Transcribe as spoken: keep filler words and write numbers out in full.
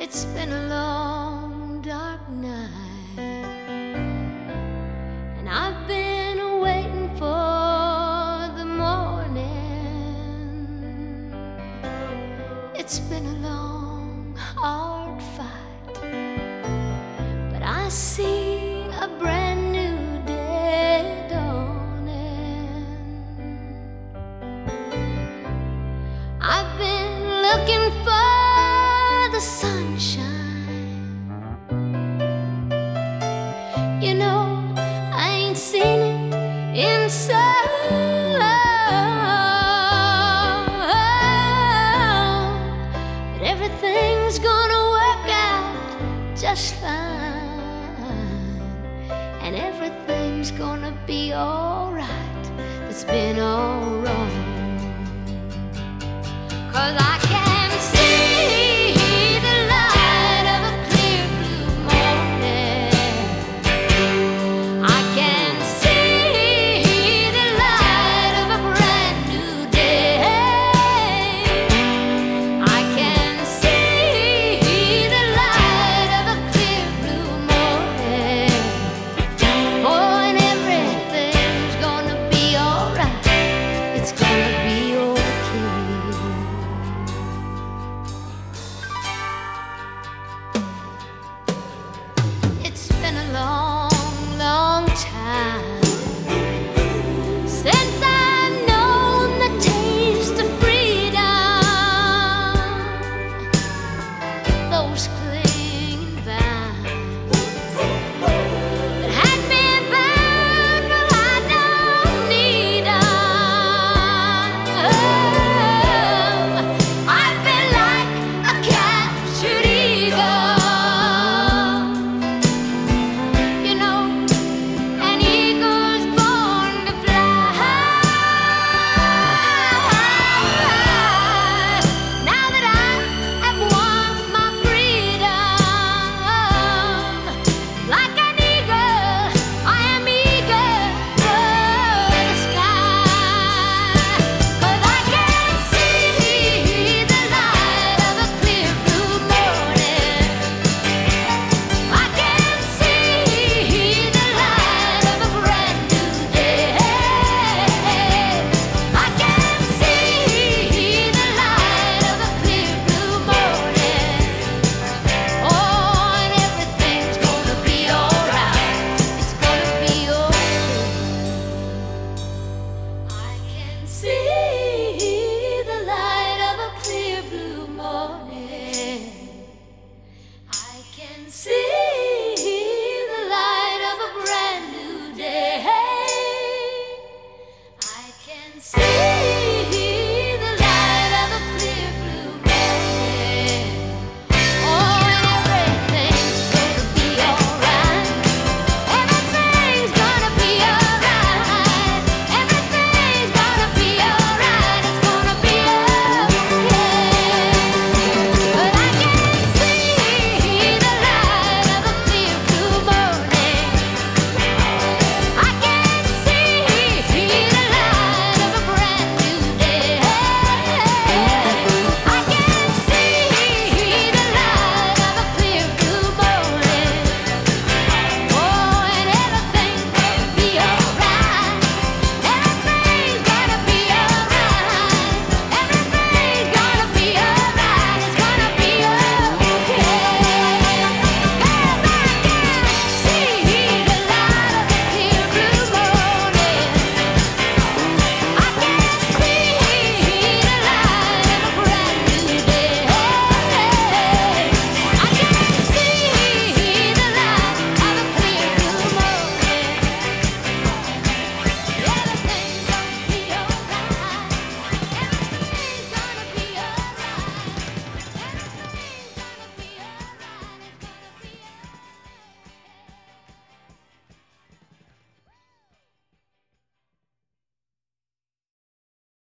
It's been a long, dark night, and I've been waiting for the morning. It's been a long, hard fight, but I see a brand new day dawning. I've been looking for the sunshine. You know, I ain't seen it in so long, but everything's gonna work out just fine, and everything's gonna be alright that's been all wrong. 'Cause I